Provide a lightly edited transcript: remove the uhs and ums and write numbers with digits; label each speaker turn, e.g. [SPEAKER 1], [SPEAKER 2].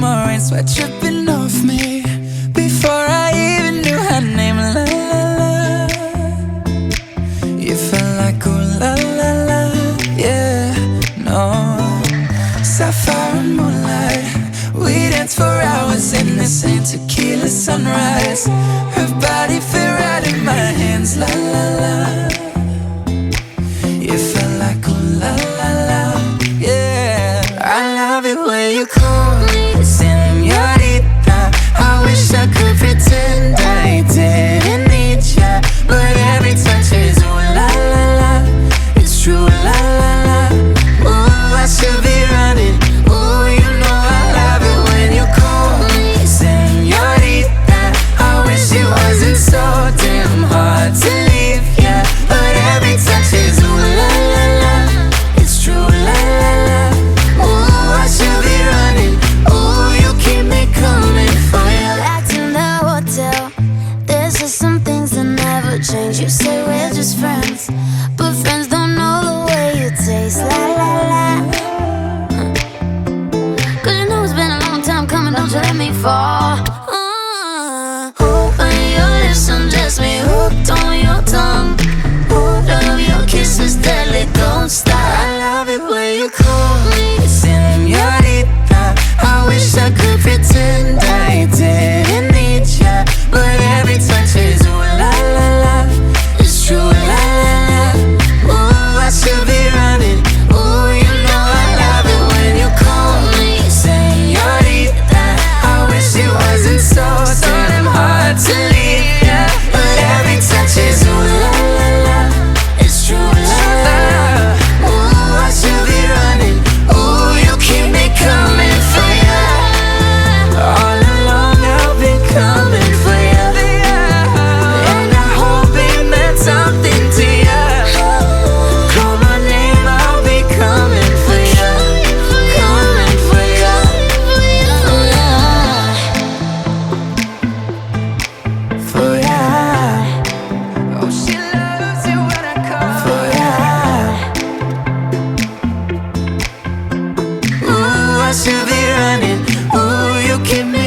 [SPEAKER 1] summer rain, sweat dripping off me before I even knew her name. La la la, you felt like ooh la la la, yeah, no. Sapphire and moonlight, we danced for hours in the same tequila sunrise. Her body fit right in my hands, la la la. You felt like ooh la la la, yeah. I love it when you call me señorita. I wish I could pretend I didn't need ya, but every touch is ooh la la la. It's true, la la la. Ooh, I should be running. Ooh, you know I love it when you call me señorita. I wish it wasn't so damn hard to leave ya, but every touch is ooh la la la. It's true, la la la. Ooh, I should be running. Ooh, you keep me coming for ya.
[SPEAKER 2] Back to the hotel, there's just some things that never change. You say we're just friends, but friends don't know the way you taste. La la la. Cause you know it's been a long time coming, don't you let me fall. When your lips undress me, hooked on your tongue. Love your kisses deadly, don't stop.
[SPEAKER 1] I love it when you call me señorita. I wish I could pretend I didn't need ya, but every touch is ooh la la la. It's true, la la la. Ooh, I should be running. Ooh, you know I love it when you call me señorita. I wish it wasn't so damn hard to leave ya, but every touch is ooh la la la. It's true, la la la. Ooh, I should be running. Ooh, you keep me coming for ya. All along I've been coming for ya, and I hope it meant something to ya. Call my name, I'll be coming for ya, coming for ya, for ya. Oh, she loves it when I call for ya. Ooh, I should be running. Ooh, you keep me